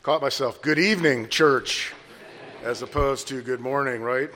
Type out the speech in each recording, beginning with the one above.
Caught myself. Good evening, church, as opposed to good morning, right?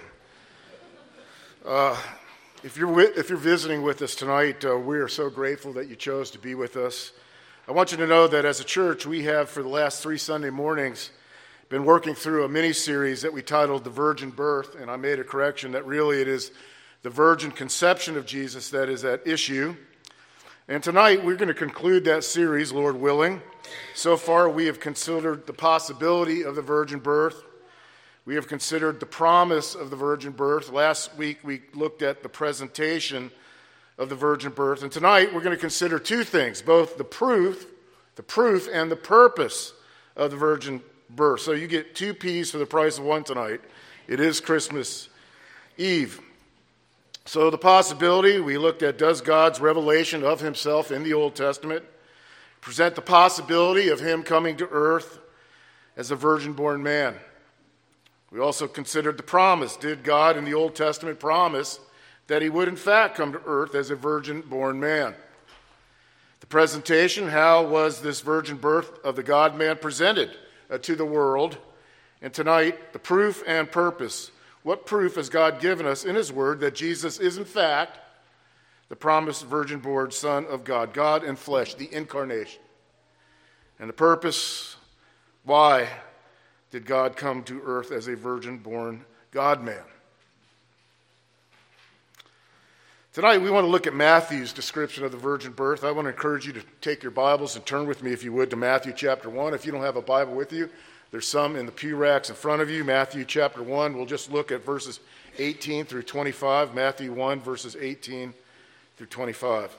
If you're visiting with us tonight, we are so grateful that you chose to be with us. I want you to know that as a church, we have for the last 3 Sunday mornings been working through a mini-series that we titled The Virgin Birth, and I made a correction that really it is the virgin conception of Jesus that is at issue. And tonight we're going to conclude that series, Lord willing. So far we have considered the possibility of the virgin birth. We have considered the promise of the virgin birth. Last week we looked at the presentation of the virgin birth. And tonight we're going to consider 2 things, both the proof and the purpose of the virgin birth. So you get 2 P's for the price of 1 tonight. It is Christmas Eve. So the possibility, we looked at, does God's revelation of himself in the Old Testament present the possibility of him coming to earth as a virgin-born man? We also considered the promise. Did God in the Old Testament promise that he would in fact come to earth as a virgin-born man? The presentation, how was this virgin birth of the God-man presented to the world? And tonight, the proof and purpose. What proof has God given us in his word that Jesus is in fact the promised virgin-born Son of God, God in flesh, the incarnation? And the purpose, why did God come to earth as a virgin-born God-man? Tonight we want to look at Matthew's description of the virgin birth. I want to encourage you to take your Bibles and turn with me, if you would, to Matthew chapter 1. If you don't have a Bible with you, there's some in the pew racks in front of you. Matthew chapter 1, we'll just look at verses 18 through 25. Matthew 1, verses 18 through 25.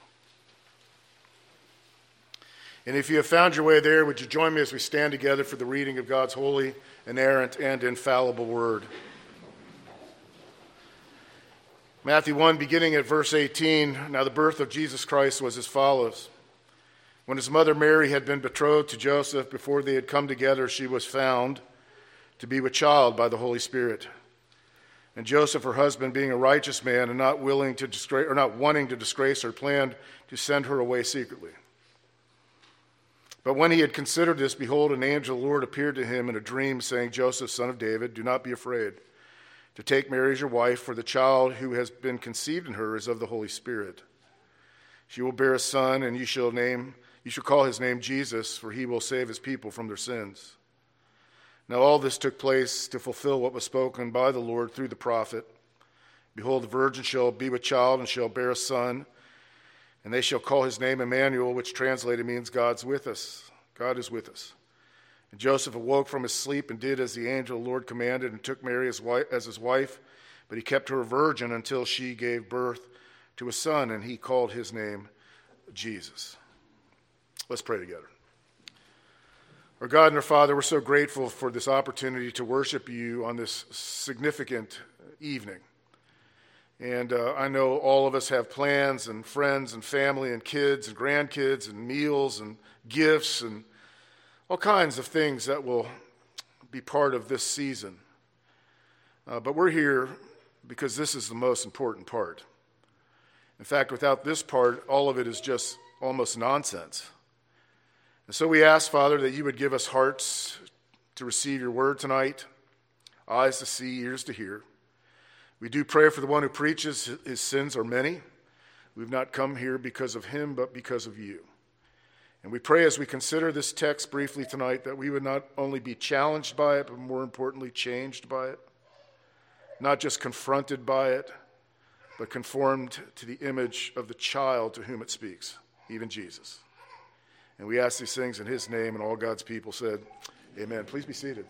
And if you have found your way there, would you join me as we stand together for the reading of God's holy, inerrant, and infallible word? Matthew 1, beginning at verse 18, now the birth of Jesus Christ was as follows. When his mother Mary had been betrothed to Joseph, before they had come together, she was found to be with child by the Holy Spirit. And Joseph, her husband, being a righteous man and not wanting to disgrace her, planned to send her away secretly. But when he had considered this, behold, an angel of the Lord appeared to him in a dream, saying, Joseph, son of David, do not be afraid to take Mary as your wife, for the child who has been conceived in her is of the Holy Spirit. She will bear a son, and you shall call his name Jesus, for he will save his people from their sins. Now all this took place to fulfill what was spoken by the Lord through the prophet. Behold, the virgin shall be with child and shall bear a son, and they shall call his name Emmanuel, which translated means God's with us. God is with us. And Joseph awoke from his sleep and did as the angel of the Lord commanded and took Mary as his wife, but he kept her a virgin until she gave birth to a son, and he called his name Jesus. Let's pray together. Our God and our Father, we're so grateful for this opportunity to worship you on this significant evening. And I know all of us have plans and friends and family and kids and grandkids and meals and gifts and all kinds of things that will be part of this season. But we're here because this is the most important part. In fact, without this part, all of it is just almost nonsense. And so we ask, Father, that you would give us hearts to receive your word tonight, eyes to see, ears to hear. We do pray for the one who preaches. His sins are many. We've not come here because of him, but because of you. And we pray as we consider this text briefly tonight that we would not only be challenged by it, but more importantly, changed by it. Not just confronted by it, but conformed to the image of the child to whom it speaks, even Jesus. And we ask these things in his name, and all God's people said, amen. Please be seated.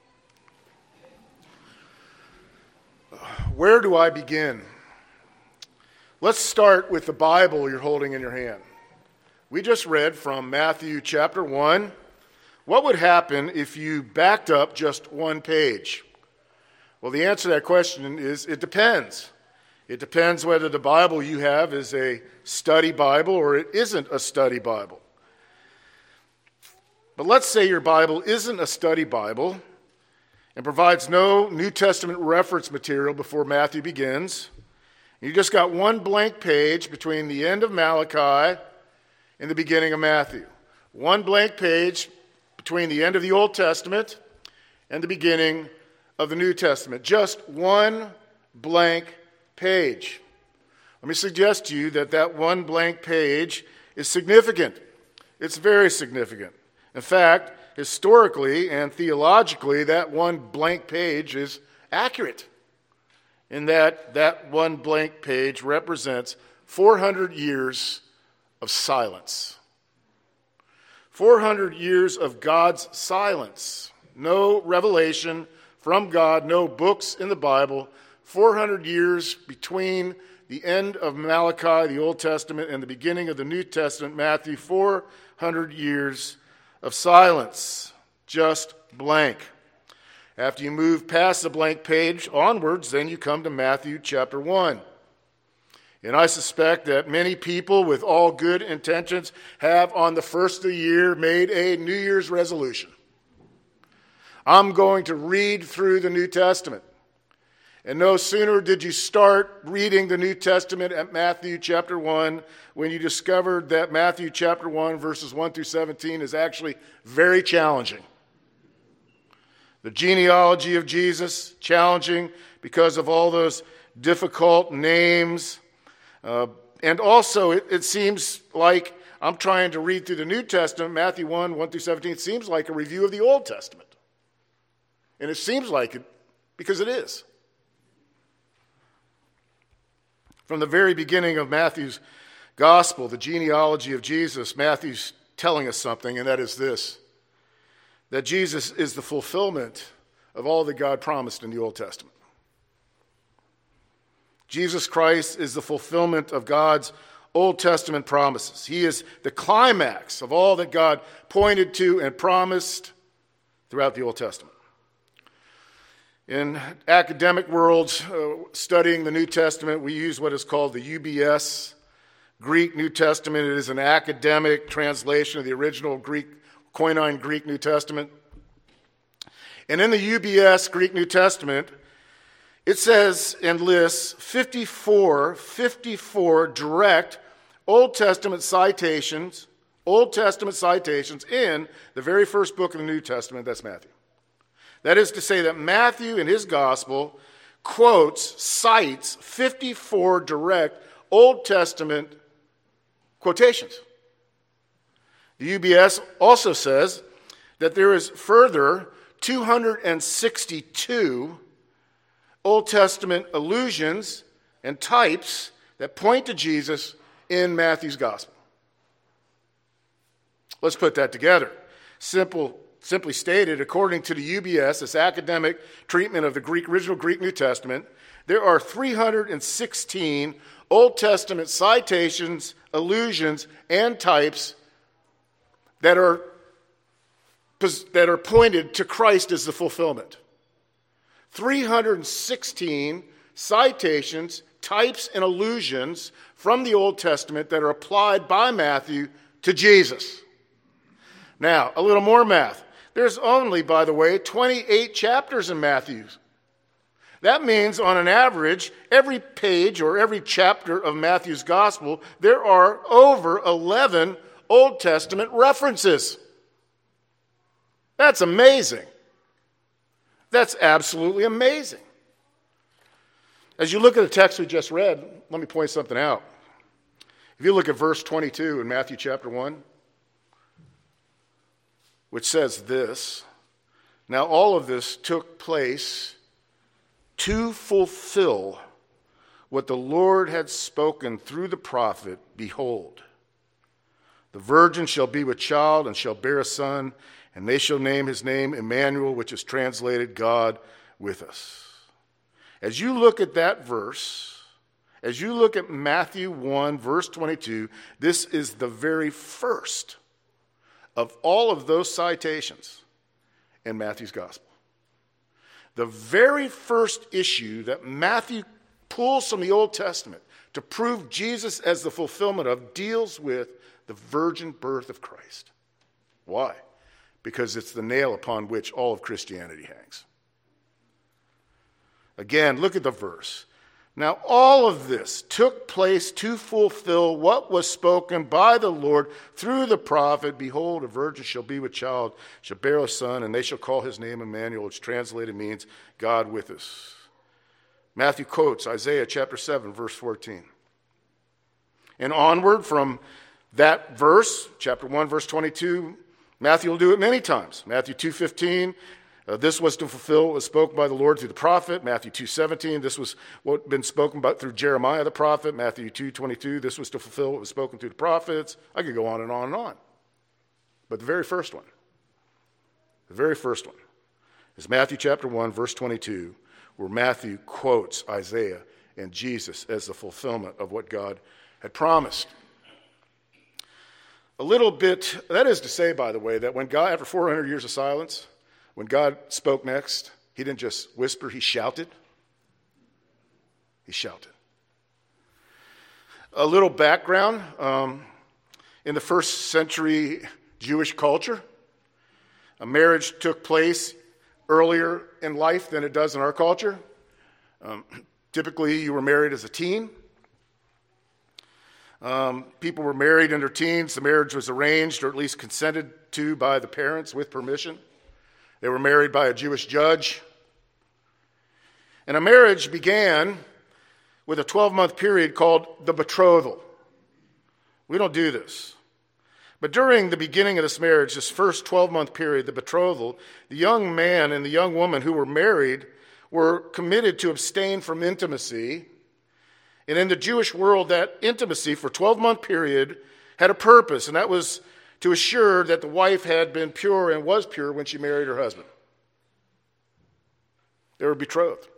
Where do I begin? Let's start with the Bible you're holding in your hand. We just read from Matthew chapter 1. What would happen if you backed up just 1 page? Well, the answer to that question is it depends. It depends whether the Bible you have is a study Bible or it isn't a study Bible. But let's say your Bible isn't a study Bible and provides no New Testament reference material before Matthew begins. You just got 1 blank page between the end of Malachi and the beginning of Matthew. 1 blank page between the end of the Old Testament and the beginning of the New Testament. Just one blank page. Let me suggest to you that one blank page is significant. It's very significant. In fact, historically and theologically, that one blank page is accurate in that one blank page represents 400 years of silence. 400 years of God's silence. No revelation from God, no books in the Bible. 400 years between the end of Malachi, the Old Testament, and the beginning of the New Testament, Matthew. 400 years of silence, just blank. After you move past the blank page onwards, then you come to Matthew chapter 1. And I suspect that many people with all good intentions have on the first of the year made a New Year's resolution. I'm going to read through the New Testament. And no sooner did you start reading the New Testament at Matthew chapter 1 when you discovered that Matthew chapter 1 verses 1 through 17 is actually very challenging. The genealogy of Jesus, challenging because of all those difficult names. And also it seems like I'm trying to read through the New Testament, Matthew 1, 1 through 17, it seems like a review of the Old Testament. And it seems like it because it is. From the very beginning of Matthew's gospel, the genealogy of Jesus, Matthew's telling us something, and that is this, that Jesus is the fulfillment of all that God promised in the Old Testament. Jesus Christ is the fulfillment of God's Old Testament promises. He is the climax of all that God pointed to and promised throughout the Old Testament. In academic worlds, studying the New Testament, we use what is called the UBS, Greek New Testament. It is an academic translation of the original Greek, Koine Greek New Testament. And in the UBS Greek New Testament, it says and lists 54 direct Old Testament citations in the very first book of the New Testament, that's Matthew. That is to say that Matthew in his gospel cites 54 direct Old Testament quotations. The UBS also says that there is further 262 Old Testament allusions and types that point to Jesus in Matthew's gospel. Let's put that together. Simply stated, according to the UBS, this academic treatment of the original Greek New Testament, there are 316 Old Testament citations, allusions, and types that are pointed to Christ as the fulfillment. 316 citations, types, and allusions from the Old Testament that are applied by Matthew to Jesus. Now, a little more math. There's only, by the way, 28 chapters in Matthew. That means, on an average, every page or every chapter of Matthew's gospel, there are over 11 Old Testament references. That's amazing. That's absolutely amazing. As you look at the text we just read, let me point something out. If you look at verse 22 in Matthew chapter 1, which says this, now all of this took place to fulfill what the Lord had spoken through the prophet, behold, the virgin shall be with child and shall bear a son, and they shall name his name Emmanuel, which is translated God with us. As you look at that verse, as you look at Matthew 1, verse 22, this is the very first of all of those citations in Matthew's gospel. The very first issue that Matthew pulls from the Old Testament to prove Jesus as the fulfillment of deals with the virgin birth of Christ. Why? Because it's the nail upon which all of Christianity hangs. Again, look at the verse. Now all of this took place to fulfill what was spoken by the Lord through the prophet. Behold, a virgin shall be with child, shall bear a son, and they shall call his name Emmanuel, which translated means God with us. Matthew quotes Isaiah chapter 7, verse 14. And onward from that verse, chapter 1, verse 22, Matthew will do it many times. Matthew 2:15, this was to fulfill what was spoken by the Lord through the prophet. Matthew 2:17, this was what had been spoken about through Jeremiah the prophet. Matthew 2:22, this was to fulfill what was spoken through the prophets. I could go on and on and on. But the very first one is Matthew chapter 1, verse 22, where Matthew quotes Isaiah and Jesus as the fulfillment of what God had promised. A little bit, that is to say, by the way, that when God, after 400 years of silence, when God spoke next, he didn't just whisper, he shouted. He shouted. A little background, in the first century Jewish culture, a marriage took place earlier in life than it does in our culture. Typically, you were married as a teen. People were married in their teens. The marriage was arranged or at least consented to by the parents with permission. They were married by a Jewish judge. And a marriage began with a 12-month period called the betrothal. We don't do this. But during the beginning of this marriage, this first 12-month period, the betrothal, the young man and the young woman who were married were committed to abstain from intimacy. And in the Jewish world, that intimacy for a 12-month period had a purpose, and that was to assure that the wife had been pure and was pure when she married her husband. They were betrothed.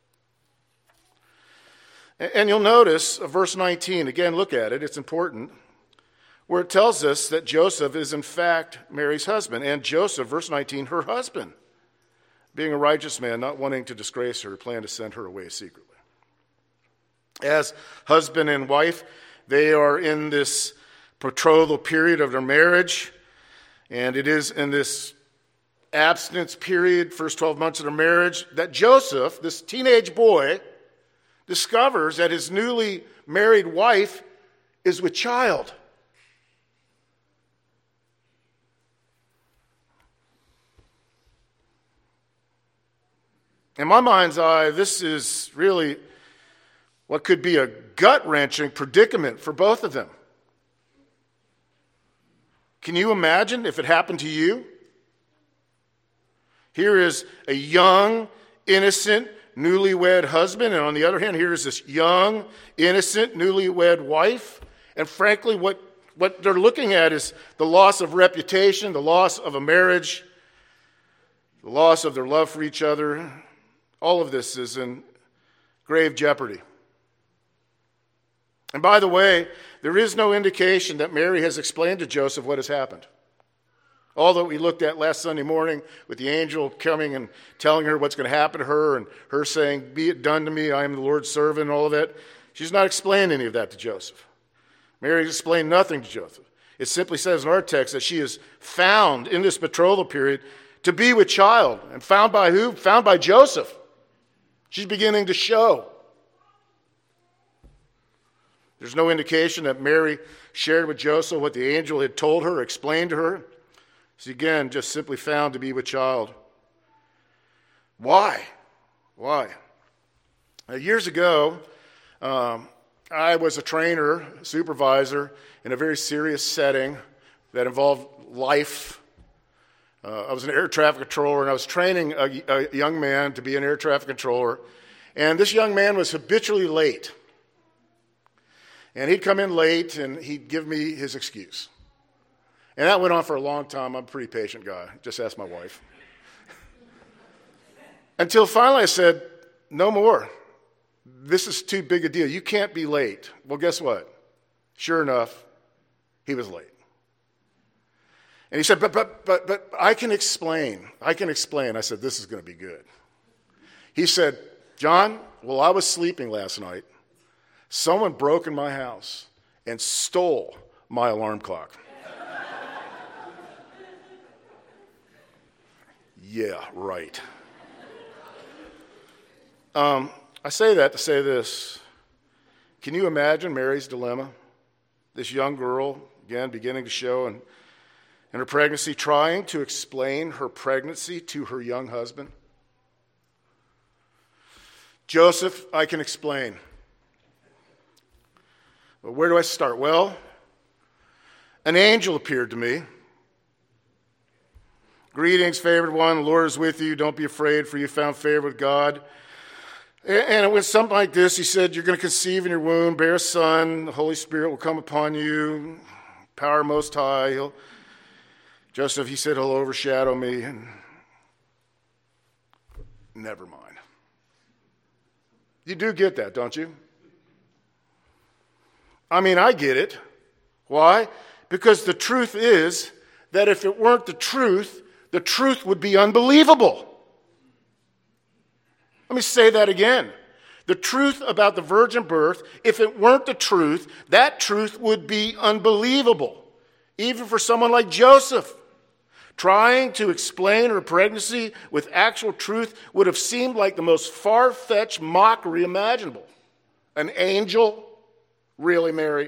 And you'll notice verse 19, again, look at it, it's important, where it tells us that Joseph is in fact Mary's husband, and Joseph, verse 19, her husband, being a righteous man, not wanting to disgrace her, planned to send her away secretly. As husband and wife, they are in this betrothal period of their marriage, and it is in this abstinence period, first 12 months of their marriage, that Joseph, this teenage boy, discovers that his newly married wife is with child. In my mind's eye, this is really what could be a gut-wrenching predicament for both of them. Can you imagine if it happened to you? Here is a young, innocent, newlywed husband, and on the other hand, here is this young, innocent, newlywed wife. And frankly, what they're looking at is the loss of reputation, the loss of a marriage, the loss of their love for each other. All of this is in grave jeopardy. And by the way, there is no indication that Mary has explained to Joseph what has happened. All that we looked at last Sunday morning with the angel coming and telling her what's going to happen to her and her saying, "Be it done to me, I am the Lord's servant," and all of that. She's not explained any of that to Joseph. Mary explained nothing to Joseph. It simply says in our text that she is found in this betrothal period to be with child. And found by who? Found by Joseph. She's beginning to show. There's no indication that Mary shared with Joseph what the angel had told her, explained to her. She's again just simply found to be with child. Why? Years ago, I was a trainer, supervisor in a very serious setting that involved life. I was an air traffic controller, and I was training a young man to be an air traffic controller. And this young man was habitually late. And he'd come in late, and he'd give me his excuse. And that went on for a long time. I'm a pretty patient guy. Just ask my wife. Until finally I said, "No more. This is too big a deal. You can't be late." Well, guess what? Sure enough, he was late. And he said, but I can explain. I said, "This is going to be good." He said, "John, while I was sleeping last night, someone broke in my house and stole my alarm clock." Yeah, right. I say that to say this. Can you imagine Mary's dilemma? This young girl, again, beginning to show in her pregnancy, trying to explain her pregnancy to her young husband. Joseph, I can explain. But where do I start? Well, an angel appeared to me. Greetings, favored one, the Lord is with you. Don't be afraid, for you found favor with God. And it was something like this. He said, you're going to conceive in your womb, bear a son, the Holy Spirit will come upon you, power most high. Joseph, he said, he'll overshadow me. And never mind. You do get that, don't you? I mean, I get it. Why? Because the truth is that if it weren't the truth would be unbelievable. Let me say that again. The truth about the virgin birth, if it weren't the truth, that truth would be unbelievable. Even for someone like Joseph. Trying to explain her pregnancy with actual truth would have seemed like the most far-fetched mockery imaginable. An angel? Really, Mary?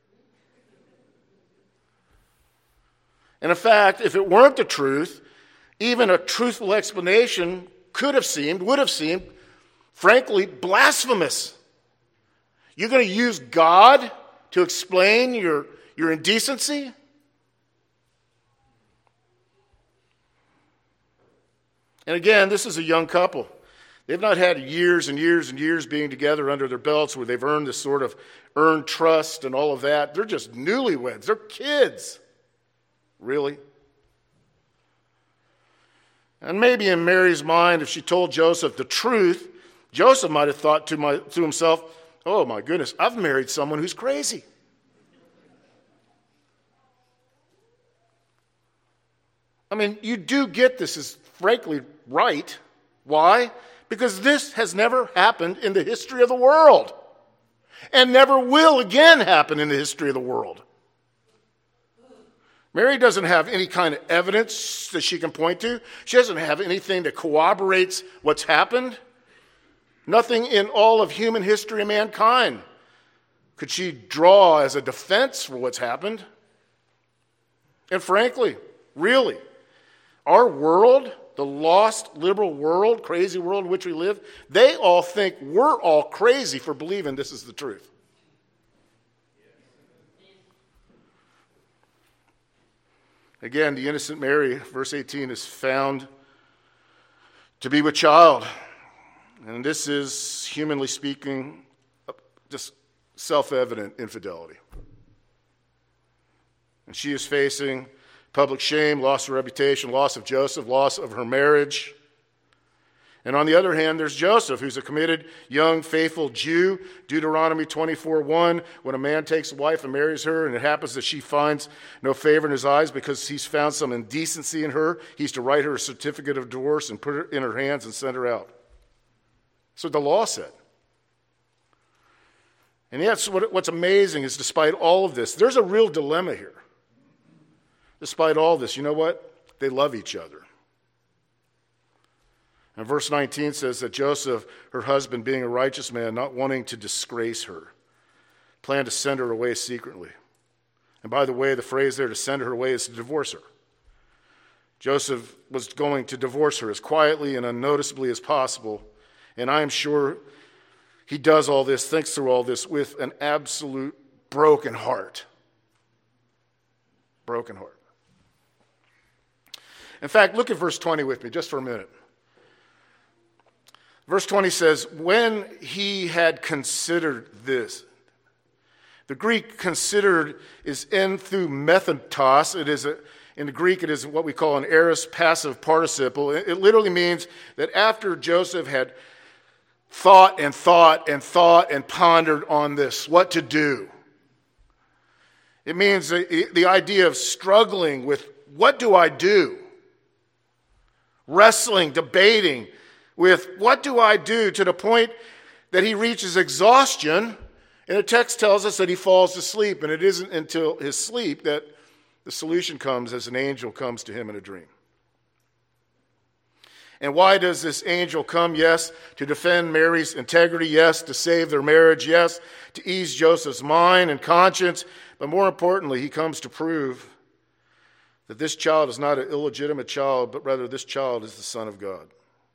And in fact, if it weren't the truth, even a truthful explanation would have seemed, frankly, blasphemous. You're going to use God to explain your indecency? And again, this is a young couple. They've not had years and years and years being together under their belts where they've earned this sort of earned trust and all of that. They're just newlyweds. They're kids. Really? And maybe in Mary's mind, if she told Joseph the truth, Joseph might have thought to himself, oh my goodness, I've married someone who's crazy. I mean, you do get this is frankly right. Why? Because this has never happened in the history of the world. And never will again happen in the history of the world. Mary doesn't have any kind of evidence that she can point to. She doesn't have anything that corroborates what's happened. Nothing in all of human history of mankind could she draw as a defense for what's happened. And frankly, really, our world, the lost, liberal world, crazy world in which we live, they all think we're all crazy for believing this is the truth. Again, the innocent Mary, verse 18, is found to be with child. And this is, humanly speaking, just self-evident infidelity. And she is facing public shame, loss of reputation, loss of Joseph, loss of her marriage. And on the other hand, there's Joseph, who's a committed, young, faithful Jew. Deuteronomy 24:1, when a man takes a wife and marries her, and it happens that she finds no favor in his eyes because he's found some indecency in her, he's to write her a certificate of divorce and put it in her hands and send her out. That's what the law said. And yet, what's amazing is despite all of this, there's a real dilemma here. Despite all this, you know what? They love each other. And verse 19 says that Joseph, her husband, being a righteous man, not wanting to disgrace her, planned to send her away secretly. And by the way, the phrase there, to send her away, is to divorce her. Joseph was going to divorce her as quietly and unnoticeably as possible. And I am sure he does all this, thinks through all this, with an absolute broken heart. Broken heart. In fact, look at verse 20 with me just for a minute. Verse 20 says, when he had considered this. The Greek considered is enthumethetos. It is in the Greek, it is what we call an aorist passive participle. It literally means that after Joseph had thought and thought and thought and pondered on this, what to do. It means the idea of struggling with what do I do? Wrestling, debating with what do I do, to the point that he reaches exhaustion. And the text tells us that he falls asleep. And it isn't until his sleep that the solution comes as an angel comes to him in a dream. And why does this angel come? Yes, to defend Mary's integrity. Yes, to save their marriage. Yes, to ease Joseph's mind and conscience. But more importantly, he comes to prove that this child is not an illegitimate child, but rather this child is the Son of God.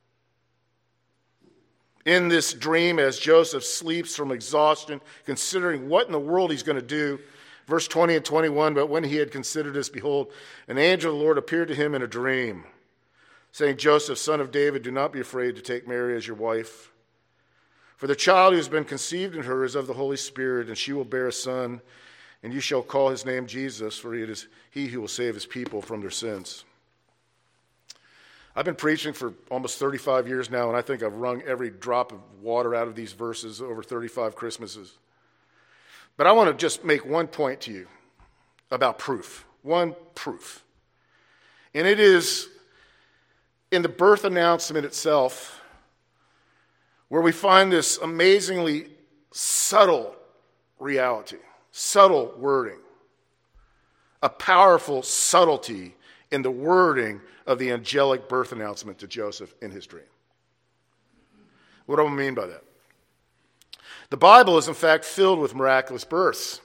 In this dream, as Joseph sleeps from exhaustion, considering what in the world he's going to do, verse 20 and 21, but when he had considered this, behold, an angel of the Lord appeared to him in a dream, saying, Joseph, son of David, do not be afraid to take Mary as your wife. For the child who has been conceived in her is of the Holy Spirit, and she will bear a son, and you shall call his name Jesus, for it is he who will save his people from their sins. I've been preaching for almost 35 years now, and I think I've wrung every drop of water out of these verses over 35 Christmases. But I want to just make one point to you about proof. One proof. And it is in the birth announcement itself where we find this amazingly subtle reality, subtle wording, a powerful subtlety in the wording of the angelic birth announcement to Joseph in his dream. What do I mean by that? The Bible is in fact filled with miraculous births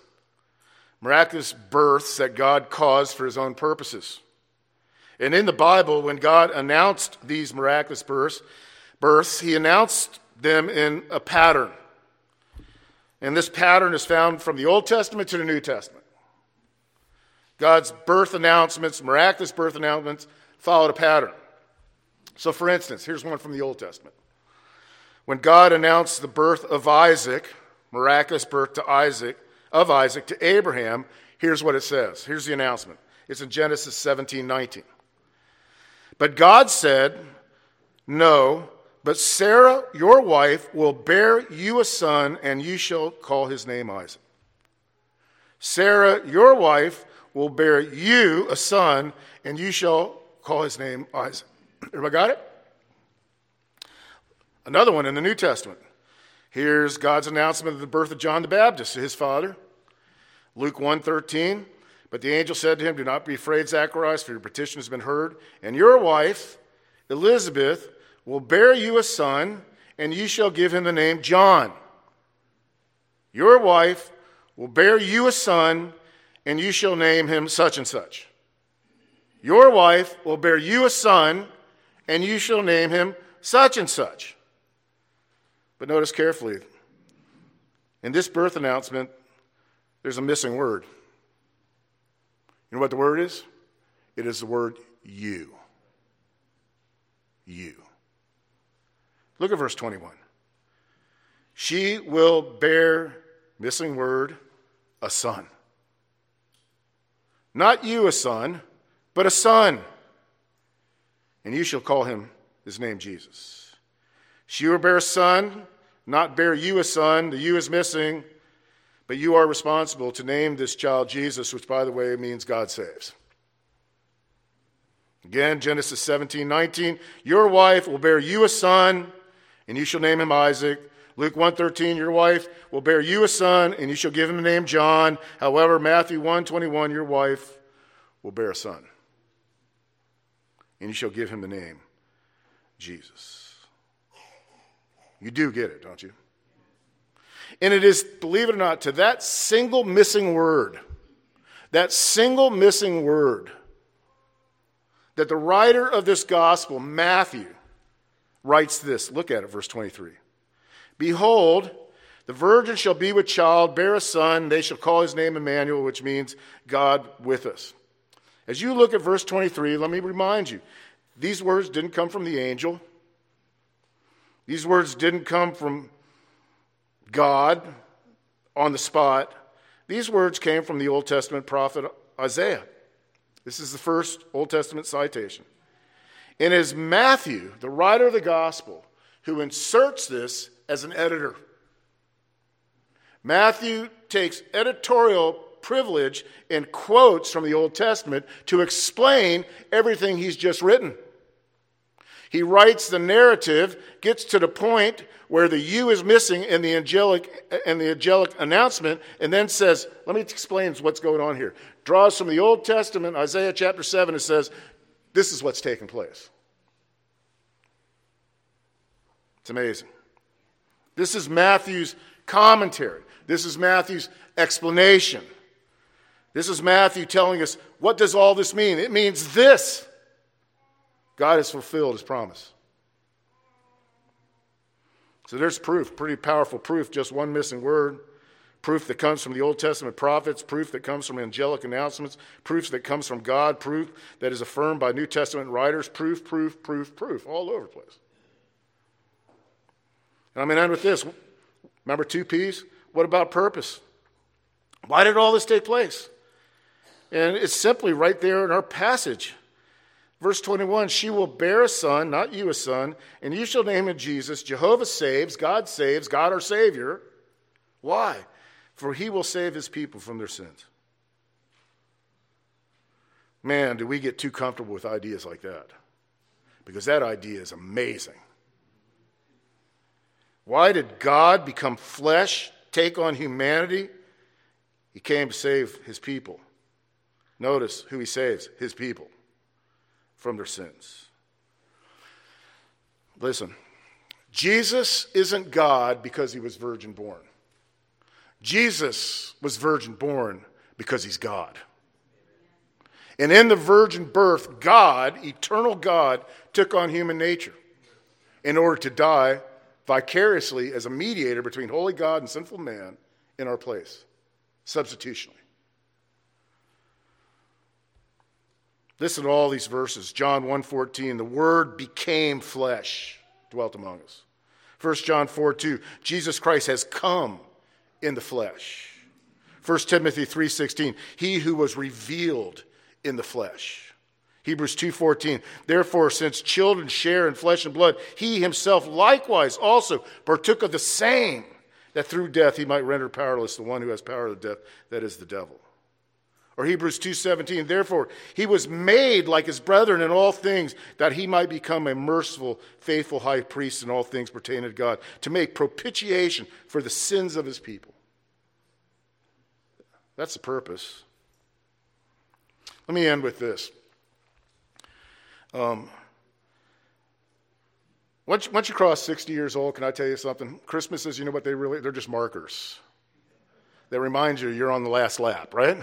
that God caused for his own purposes. And in the Bible, when God announced these miraculous births, he announced them in a pattern. And this pattern is found from the Old Testament to the New Testament. God's birth announcements, miraculous birth announcements, followed a pattern. So for instance, here's one from the Old Testament. When God announced the birth of Isaac, miraculous birth of Isaac to Abraham, here's what it says. Here's the announcement. It's in Genesis 17:19. But God said, no, but Sarah, your wife, will bear you a son, and you shall call his name Isaac. Sarah, your wife, will bear you a son, and you shall call his name Isaac. Everybody got it? Another one in the New Testament. Here's God's announcement of the birth of John the Baptist to his father. Luke 1:13. But the angel said to him, do not be afraid, Zacharias, for your petition has been heard. And your wife, Elizabeth, will bear you a son, and you shall give him the name John. Your wife will bear you a son, and you shall name him such and such. Your wife will bear you a son, and you shall name him such and such. But notice carefully, in this birth announcement, there's a missing word. You know what the word is? It is the word you. You. Look at verse 21. She will bear, missing word, a son. Not you a son, but a son. And you shall call him his name Jesus. She will bear a son, not bear you a son. The you is missing. But you are responsible to name this child Jesus, which, by the way, means God saves. Again, Genesis 17:19. Your wife will bear you a son, and you shall name him Isaac. Luke 1:13. Your wife will bear you a son, and you shall give him the name John. However, Matthew 1:21. Your wife will bear a son, and you shall give him the name Jesus. You do get it, don't you? And it is, believe it or not, to that single missing word, that the writer of this gospel, Matthew, writes this. Look at it, verse 23. Behold, the virgin shall be with child, bear a son, they shall call his name Emmanuel, which means God with us. As you look at verse 23, let me remind you, these words didn't come from the angel. These words didn't come from God on the spot. These words came from the Old Testament prophet Isaiah. This is the first Old Testament citation. And it is Matthew, the writer of the gospel, who inserts this as an editor. Matthew takes editorial privilege and quotes from the Old Testament to explain everything he's just written. He writes the narrative, gets to the point where the you is missing in the angelic announcement, and then says, let me explain what's going on here. Draws from the Old Testament, Isaiah chapter 7, and says, this is what's taking place. It's amazing. This is Matthew's commentary. This is Matthew's explanation. This is Matthew telling us, what does all this mean? It means this. God has fulfilled his promise. So there's proof, pretty powerful proof, just one missing word. Proof that comes from the Old Testament prophets, proof that comes from angelic announcements, proof that comes from God, proof that is affirmed by New Testament writers, proof, all over the place. And I'm going to end with this. Remember 2 P's? What about purpose? Why did all this take place? And it's simply right there in our passage. Verse 21, she will bear a son, not you a son, and you shall name him Jesus. Jehovah saves, God our Savior. Why? For he will save his people from their sins. Man, do we get too comfortable with ideas like that? Because that idea is amazing. Why did God become flesh, take on humanity? He came to save his people. Notice who he saves, his people, from their sins. Listen, Jesus isn't God because he was virgin born. Jesus was virgin born because he's God. And in the virgin birth, God, eternal God, took on human nature in order to die vicariously as a mediator between holy God and sinful man in our place, substitutionally. Listen to all these verses. John 1:14, the Word became flesh, dwelt among us. 1 John 4:2, Jesus Christ has come in the flesh. 1 Timothy 3:16, he who was revealed in the flesh. Hebrews 2:14, therefore, since children share in flesh and blood, he himself likewise also partook of the same, that through death he might render powerless the one who has power of death, that is the devil. Or Hebrews 2:17, therefore he was made like his brethren in all things, that he might become a merciful, faithful high priest in all things pertaining to God, to make propitiation for the sins of his people. That's the purpose. Let me end with this. Once you cross 60 years old, can I tell you something? Christmases, you know what they're just markers. They remind you you're on the last lap, right?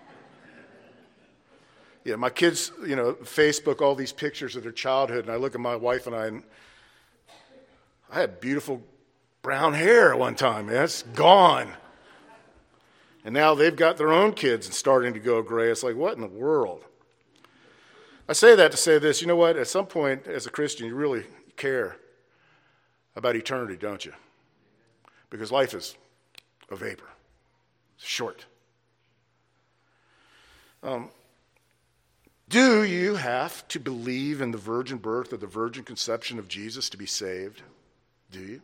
Yeah, my kids, Facebook all these pictures of their childhood, and I look at my wife and I had beautiful brown hair at one time, man. It's gone. And now they've got their own kids and starting to go gray. It's like, what in the world? I say that to say this. You know what? At some point, as a Christian, you really care about eternity, don't you? Because life is a vapor. It's short. Do you have to believe in the virgin birth or the virgin conception of Jesus to be saved? Do you?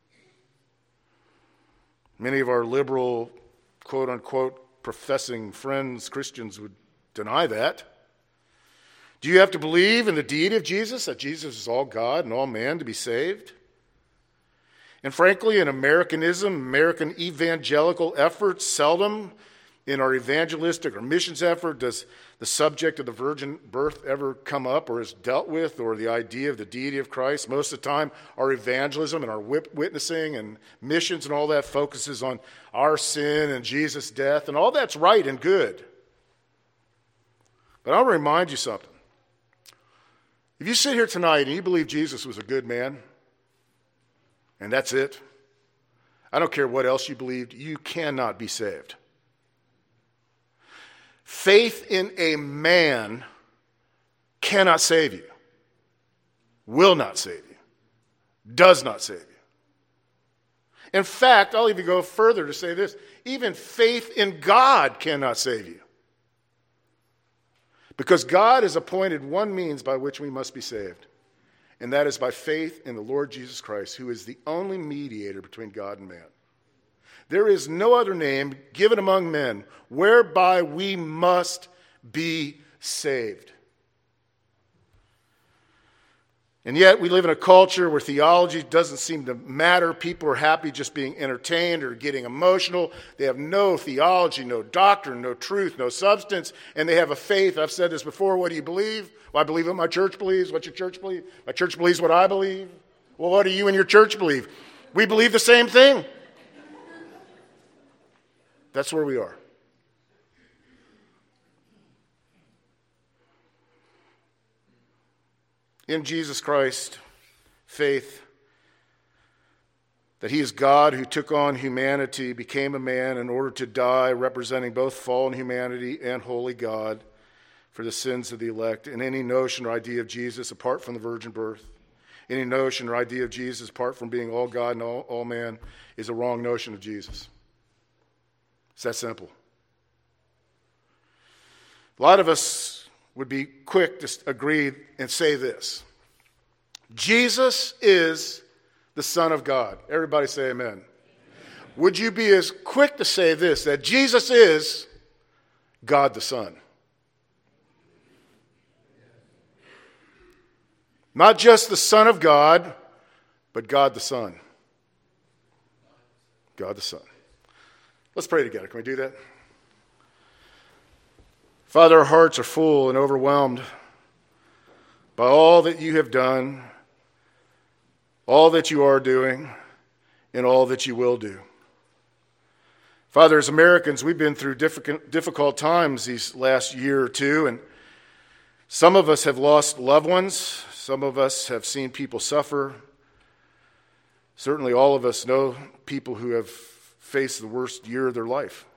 Many of our liberal, quote-unquote, professing friends, Christians, would deny that. Do you have to believe in the deity of Jesus, that Jesus is all God and all man to be saved? And frankly, in Americanism, American evangelical efforts, seldom in our evangelistic or missions effort does the subject of the virgin birth ever come up or is dealt with, or the idea of the deity of Christ. Most of the time, our evangelism and our witnessing and missions and all that focuses on our sin and Jesus' death, and all that's right and good. But I'll remind you something. If you sit here tonight and you believe Jesus was a good man, and that's it, I don't care what else you believed, you cannot be saved. Faith in a man cannot save you, will not save you, does not save you. In fact, I'll even go further to say this, even faith in God cannot save you. Because God has appointed one means by which we must be saved, and that is by faith in the Lord Jesus Christ, who is the only mediator between God and man. There is no other name given among men whereby we must be saved. And yet we live in a culture where theology doesn't seem to matter. People are happy just being entertained or getting emotional. They have no theology, no doctrine, no truth, no substance, and they have a faith. I've said this before. What do you believe? Well, I believe what my church believes. What your church believes? My church believes what I believe. Well, what do you and your church believe? We believe the same thing. That's where we are. In Jesus Christ, faith that he is God who took on humanity, became a man in order to die, representing both fallen humanity and holy God for the sins of the elect. And any notion or idea of Jesus apart from the virgin birth, any notion or idea of Jesus apart from being all God and all man is a wrong notion of Jesus. It's that simple. A lot of us would be quick to agree and say this: Jesus is the Son of God. Everybody say amen. Amen. Would you be as quick to say this, that Jesus is God the Son? Not just the Son of God, but God the Son. God the Son. Let's pray together. Can we do that? Father, our hearts are full and overwhelmed by all that you have done, all that you are doing, and all that you will do. Father, as Americans, we've been through difficult times these last year or two, and some of us have lost loved ones. Some of us have seen people suffer. Certainly all of us know people who have faced the worst year of their life.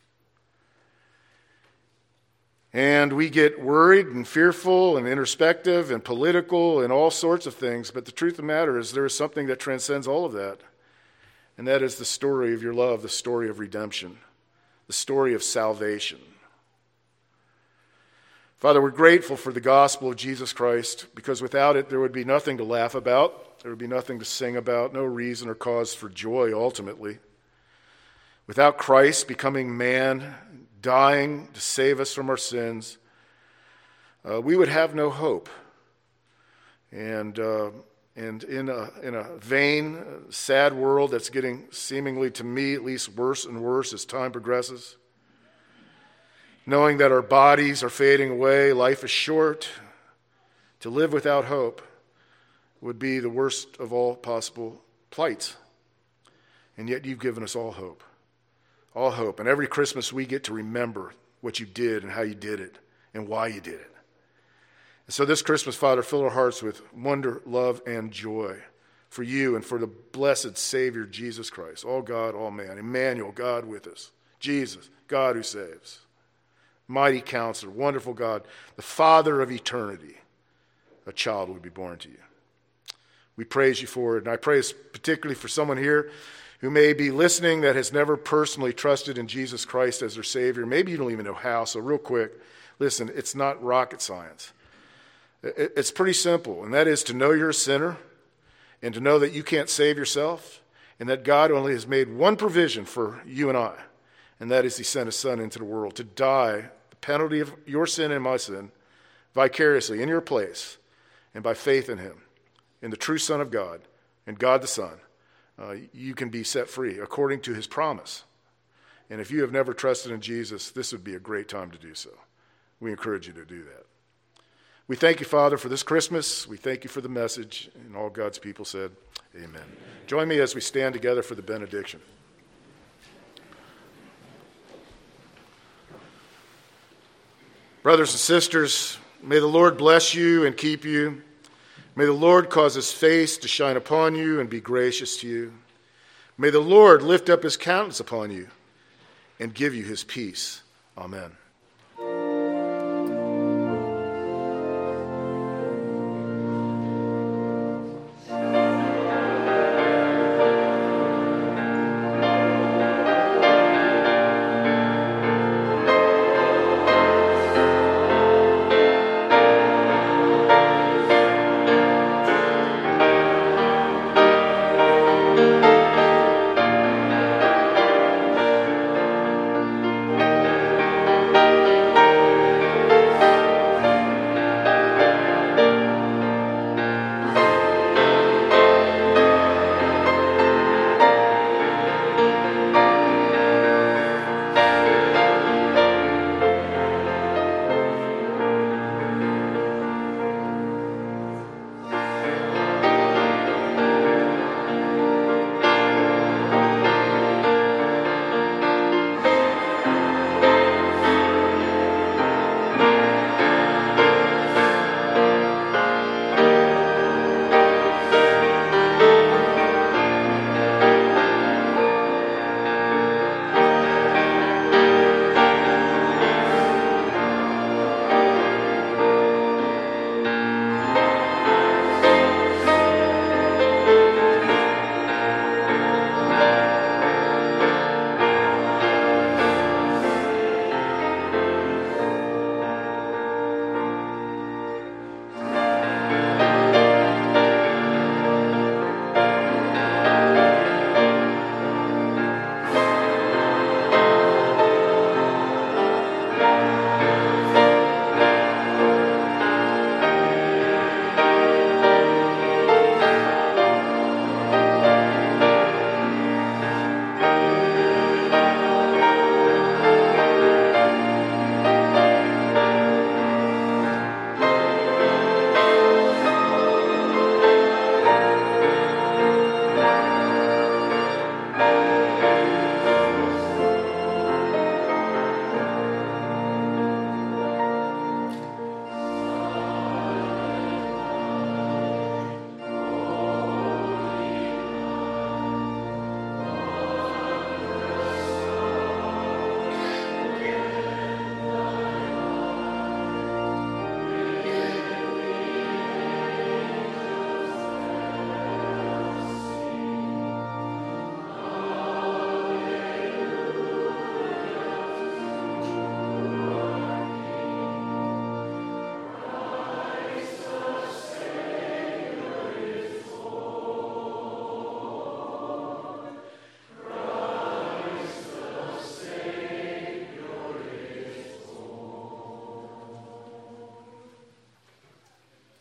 And we get worried and fearful and introspective and political and all sorts of things. But the truth of the matter is there is something that transcends all of that. And that is the story of your love, the story of redemption, the story of salvation. Father, we're grateful for the gospel of Jesus Christ, because without it there would be nothing to laugh about. There would be nothing to sing about, no reason or cause for joy ultimately. Without Christ becoming man, dying to save us from our sins, we would have no hope. And in a vain, sad world that's getting seemingly, to me at least, worse and worse as time progresses, knowing that our bodies are fading away, life is short, to live without hope would be the worst of all possible plights. And yet you've given us all hope. All hope. And every Christmas we get to remember what you did and how you did it and why you did it. And so this Christmas, Father, fill our hearts with wonder, love, and joy for you and for the blessed Savior, Jesus Christ, all God, all man. Emmanuel, God with us. Jesus, God who saves. Mighty Counselor, wonderful God, the Father of eternity. A child will be born to you. We praise you for it. And I praise particularly for someone here who may be listening that has never personally trusted in Jesus Christ as their Savior. Maybe you don't even know how. So real quick, listen, it's not rocket science. It's pretty simple, and that is to know you're a sinner and to know that you can't save yourself and that God only has made one provision for you and I, and that is he sent his Son into the world to die the penalty of your sin and my sin vicariously in your place, and by faith in him, in the true Son of God, and God the Son, you can be set free according to his promise. And if you have never trusted in Jesus, this would be a great time to do so. We encourage you to do that. We thank you, Father, for this Christmas. We thank you for the message. And all God's people said, amen. Join me as we stand together for the benediction. Brothers and sisters, may the Lord bless you and keep you. May the Lord cause his face to shine upon you and be gracious to you. May the Lord lift up his countenance upon you and give you his peace. Amen.